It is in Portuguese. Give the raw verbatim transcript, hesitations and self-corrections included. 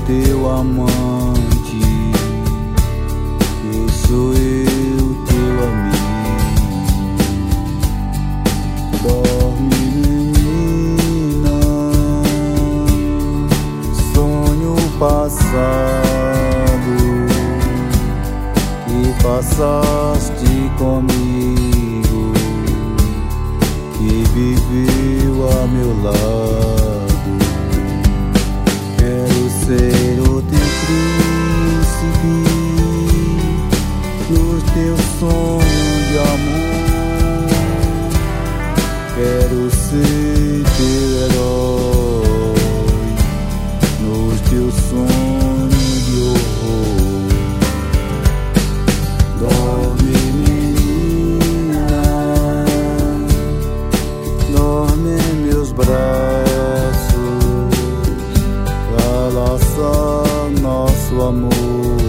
teu amante, eu sou eu, teu amigo. Dorme, menina, sonho passado que passaste comigo, que viveu a meu lado. Quero ser o teu príncipe nos teus sonhos de amor. Quero ser teu herói nos teus sonhos de horror. Dorme, menina, dorme em meus braços, laça nosso amor.